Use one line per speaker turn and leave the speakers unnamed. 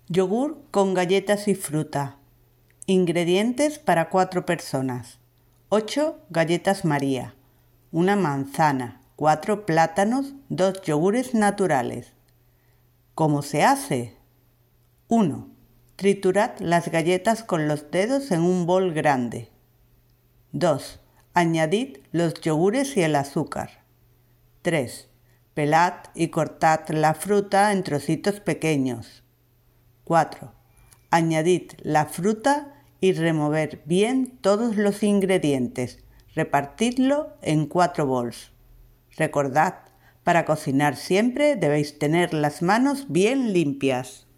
Yogur con galletas y fruta. Ingredientes para 4 personas. 8 galletas María, una manzana, 4 plátanos, 2 yogures naturales. ¿Cómo se hace? 1. Triturad las galletas con los dedos en un bol grande. 2. Añadid los yogures y el azúcar. 3. Pelad y cortad la fruta en trocitos pequeños. 4. Añadid la fruta y remover bien todos los ingredientes. Repartidlo en 4 bols. Recordad, para cocinar siempre debéis tener las manos bien limpias.